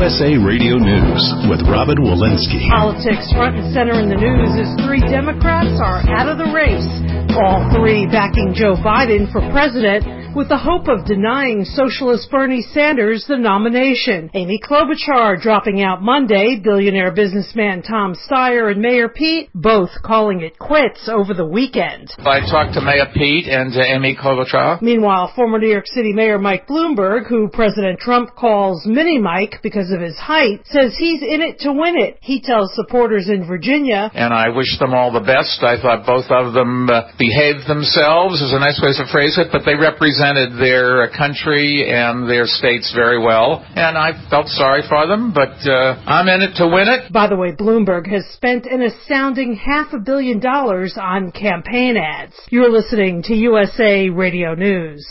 USA Radio News with Robin Walensky. Politics front and center in the news as 3 Democrats are out of the race. All 3 backing Joe Biden for president with the hope of denying socialist Bernie Sanders the nomination. Amy Klobuchar dropping out Monday, billionaire businessman Tom Steyer and Mayor Pete both calling it quits over the weekend. I talked to Mayor Pete and Amy Klobuchar. Meanwhile, former New York City Mayor Mike Bloomberg, who President Trump calls Mini Mike because of his height, says he's in it to win it. He tells supporters in Virginia, and I wish them all the best. I thought both of them behaved themselves, is a nice way to phrase it, but they represented their country and their states very well, and I felt sorry for them, but I'm in it to win it. By the way, Bloomberg has spent an astounding $500 million on campaign ads. You're listening to USA Radio News.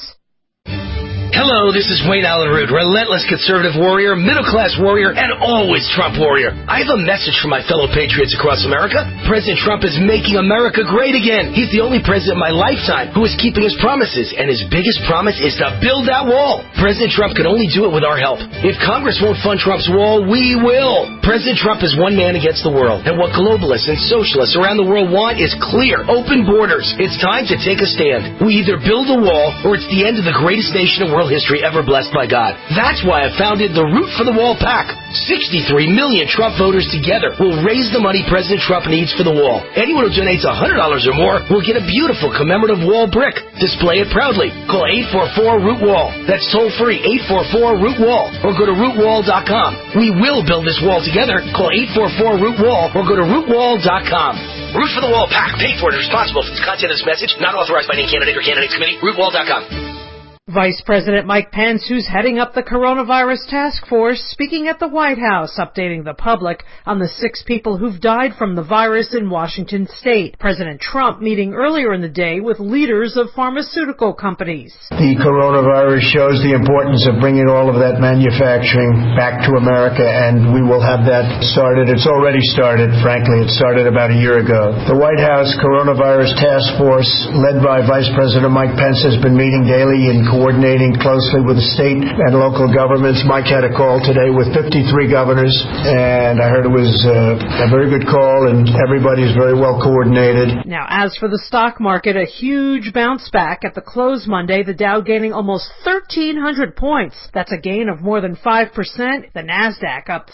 Hello, this is Wayne Allen Root, relentless conservative warrior, middle-class warrior, and always Trump warrior. I have a message for my fellow patriots across America. President Trump is making America great again. He's the only president in my lifetime who is keeping his promises, and his biggest promise is to build that wall. President Trump can only do it with our help. If Congress won't fund Trump's wall, we will. President Trump is one man against the world, and what globalists and socialists around the world want is clear, open borders. It's time to take a stand. We either build a wall, or it's the end of the greatest nation in world history ever blessed by God. That's why I founded the Root for the Wall PAC. 63 million Trump voters together will raise the money President Trump needs for the wall. Anyone who donates $100 or more will get a beautiful commemorative wall brick. Display it proudly. Call 844-ROOT-WALL. That's toll-free, 844-ROOT-WALL. Or go to rootwall.com. We will build this wall together. Call 844-ROOT-WALL or go to rootwall.com. Root for the Wall PAC. Paid for and responsible for the content of this message. Not authorized by any candidate or candidates committee. rootwall.com. Vice President Mike Pence, who's heading up the coronavirus task force, speaking at the White House, updating the public on the 6 people who've died from the virus in Washington state. President Trump meeting earlier in the day with leaders of pharmaceutical companies. The coronavirus shows the importance of bringing all of that manufacturing back to America, and we will have that started. It's already started, frankly. It started about a year ago. The White House Coronavirus Task Force, led by Vice President Mike Pence, has been meeting daily in coordinating closely with the state and local governments. Mike had a call today with 53 governors, and I heard it was a very good call, and everybody's very well coordinated. Now, as for the stock market, a huge bounce back at the close Monday, the Dow gaining almost 1,300 points. That's a gain of more than 5%. The NASDAQ up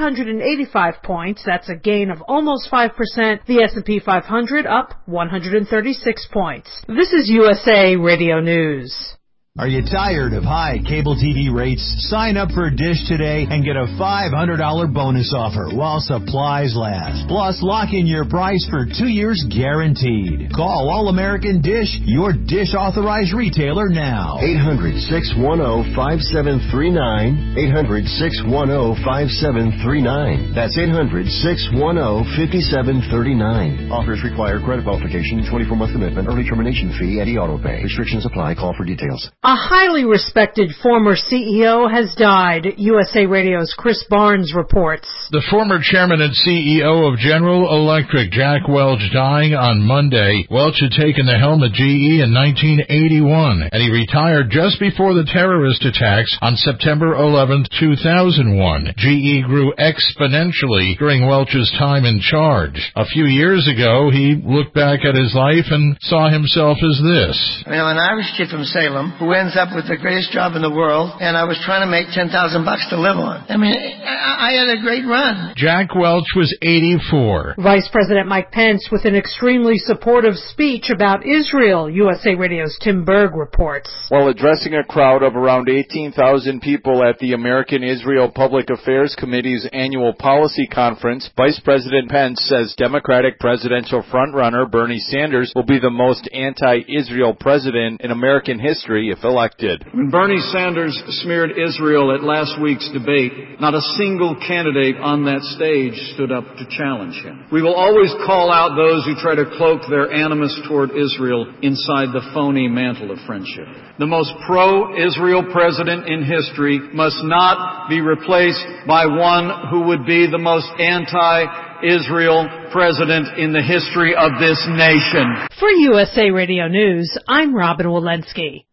385 points. That's a gain of almost 5%. The S&P 500 up 136 points. This is USA Radio News. Are you tired of high cable TV rates? Sign up for Dish today and get a $500 bonus offer while supplies last. Plus, lock in your price for 2 years guaranteed. Call All-American Dish, your Dish authorized retailer now. 800-610-5739. 800-610-5739. That's 800-610-5739. Offers require credit qualification, 24-month commitment, early termination fee, and auto pay. Restrictions apply. Call for details. A highly respected former CEO has died, USA Radio's Chris Barnes reports. The former chairman and CEO of General Electric, Jack Welch, dying on Monday. Welch had taken the helm at GE in 1981, and he retired just before the terrorist attacks on September 11, 2001. GE grew exponentially during Welch's time in charge. A few years ago, he looked back at his life and saw himself as this. Well, an Irish kid from Salem who ends up with the greatest job in the world, and I was trying to make $10,000 to live on. I mean, I had a great run. Jack Welch was 84. Vice President Mike Pence with an extremely supportive speech about Israel, USA Radio's Tim Berg reports. While addressing a crowd of around 18,000 people at the American Israel Public Affairs Committee's annual policy conference, Vice President Pence says Democratic presidential frontrunner Bernie Sanders will be the most anti-Israel president in American history if elected. When Bernie Sanders smeared Israel at last week's debate, not a single candidate on that stage stood up to challenge him. We will always call out those who try to cloak their animus toward Israel inside the phony mantle of friendship. The most pro-Israel president in history must not be replaced by one who would be the most anti-Israel president in the history of this nation. For USA Radio News, I'm Robin Walensky.